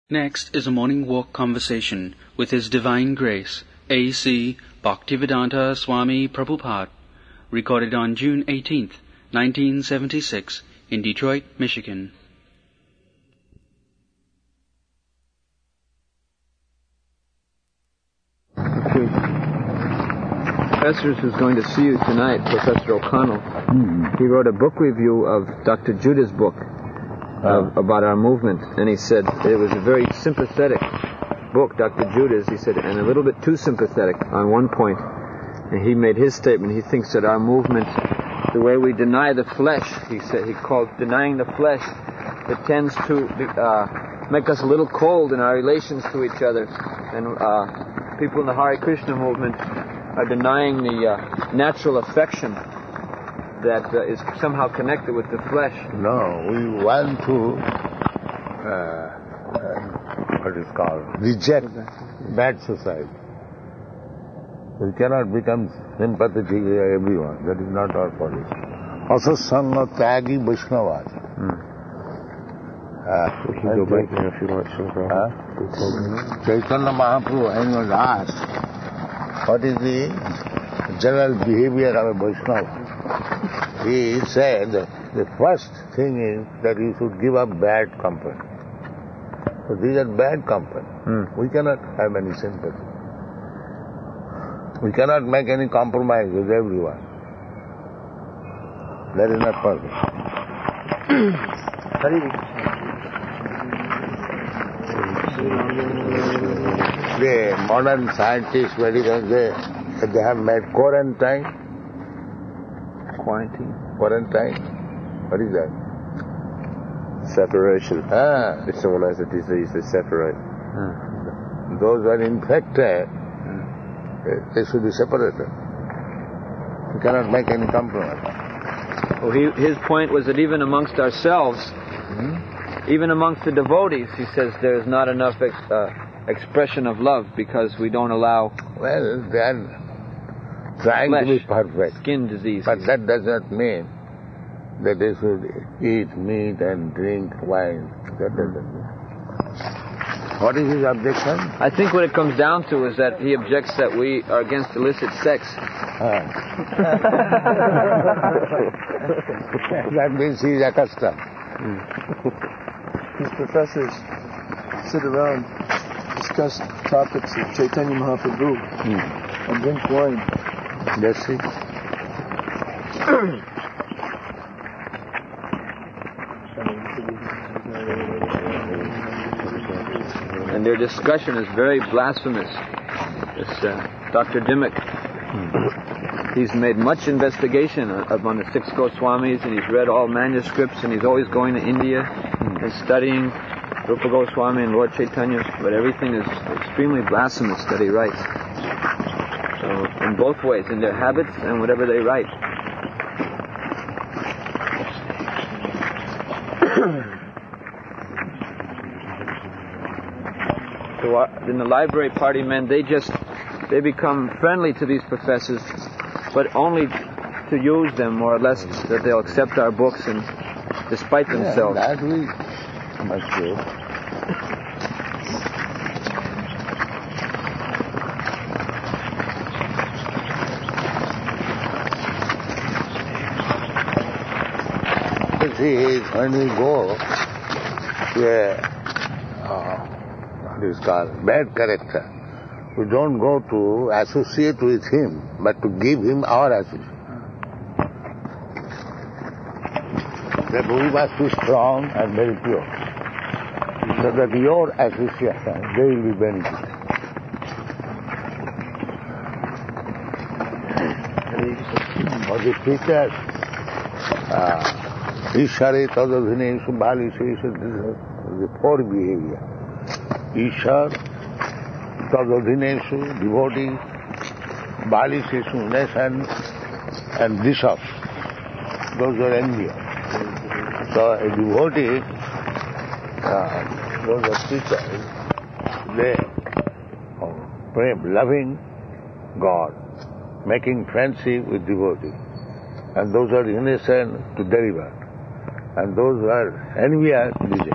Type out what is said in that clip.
Next is a morning walk conversation with His Divine Grace, A.C. Bhaktivedanta Swami Prabhupada, recorded on June 18th, 1976, in Detroit, Michigan. Professor who's going to see you tonight, Professor O'Connell. He wrote a book review of Dr. Judah's book about our movement, and he said it was a very sympathetic book, Dr. Judah's, he said, and a little bit too sympathetic on one point. And he made his statement. He thinks that our movement, the way we deny the flesh, he said, he called denying the flesh, it tends to make us a little cold in our relations to each other. And people in the Hare Krishna movement are denying the natural affection that is somehow connected with the flesh. No, we want to, what is called, reject bad society. We cannot become sympathetic with everyone. That is not our policy. Also, Sangha Tyagi Vaishnavas. We can go back there if you want, Shankar. Chaitanya Mahaprabhu, when was asked, what is the general behavior of a Vaishnava? He said the first thing is that you should give up bad company. So these are bad company. We cannot have any sympathy. We cannot make any compromise with everyone. That is not possible. The modern scientists, they have made quarantine. Quarantine? What is that? Separation. If someone has a disease, they separate. Those who are infected, they should be separated. You cannot make any compromise. Well, his point was that even amongst ourselves, even amongst the devotees, he says there is not enough expression of love because we don't allow... Well, they are trying to be perfect. Skin disease. But that does not mean that they should eat meat and drink wine. That doesn't mean. What is his objection? I think what it comes down to is that he objects that we are against illicit sex. That means he is accustomed. These professors sit around, discuss topics of Chaitanya Mahaprabhu, and drink wine. That's it. And their discussion is very blasphemous. This Dr. Dimmock, he's made much investigation on the 6 Goswamis, and he's read all manuscripts, and he's always going to India and studying Rupa Goswami and Lord Chaitanya, but everything is extremely blasphemous that he writes. So, in both ways, in their habits and whatever they write. So in the library party men, they become friendly to these professors, but only to use them more or less, that they'll accept our books and despite themselves. That we must do. See, when we go to what is called bad character, we don't go to associate with him, but to give him our association. That we must be strong and very pure, so that your association, they will be benefited. For the teachers, Ishare Tadadhineshu Baliseshu, the four behavior. Ishar, Tadadhineshu, devotee, Baliseshu, nation, and bishops. Those are envious. So a devotee, those are teachers, they pray, loving God, making friendship with devotee. And those are innocent to deliver. And those who are envious,